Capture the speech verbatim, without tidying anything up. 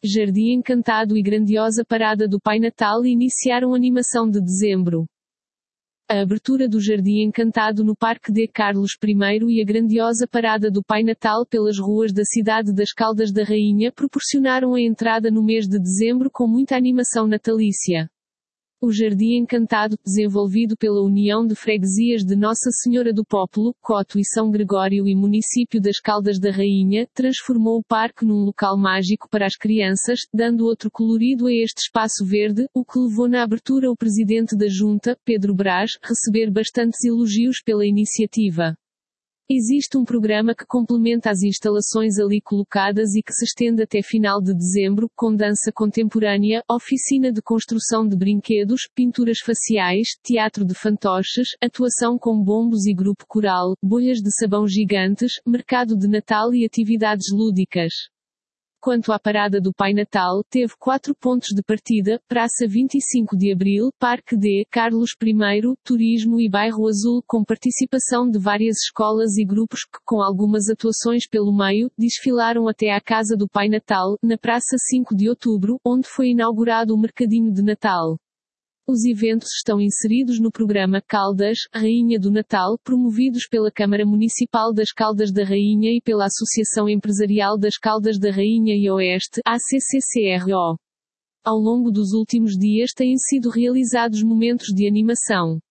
Jardim Encantado e grandiosa parada do Pai Natal iniciaram animação de dezembro. A abertura do Jardim Encantado no Parque de Carlos I e a grandiosa parada do Pai Natal pelas ruas da cidade das Caldas da Rainha proporcionaram a entrada no mês de dezembro com muita animação natalícia. O Jardim Encantado, desenvolvido pela União de Freguesias de Nossa Senhora do Popolo, Coto e São Gregório e Município das Caldas da Rainha, transformou o parque num local mágico para as crianças, dando outro colorido a este espaço verde, o que levou na abertura o presidente da Junta, Pedro Brás, receber bastantes elogios pela iniciativa. Existe um programa que complementa as instalações ali colocadas e que se estende até final de dezembro, com dança contemporânea, oficina de construção de brinquedos, pinturas faciais, teatro de fantoches, atuação com bombos e grupo coral, bolhas de sabão gigantes, mercado de Natal e atividades lúdicas. Quanto à parada do Pai Natal, teve quatro pontos de partida: Praça vinte e cinco de Abril, Parque de Carlos I, Turismo e Bairro Azul, com participação de várias escolas e grupos que, com algumas atuações pelo meio, desfilaram até à Casa do Pai Natal, na Praça cinco de Outubro, onde foi inaugurado o Mercadinho de Natal. Os eventos estão inseridos no programa Caldas, Rainha do Natal, promovidos pela Câmara Municipal das Caldas da Rainha e pela Associação Empresarial das Caldas da Rainha e Oeste, A C C C R O. Ao longo dos últimos dias têm sido realizados momentos de animação.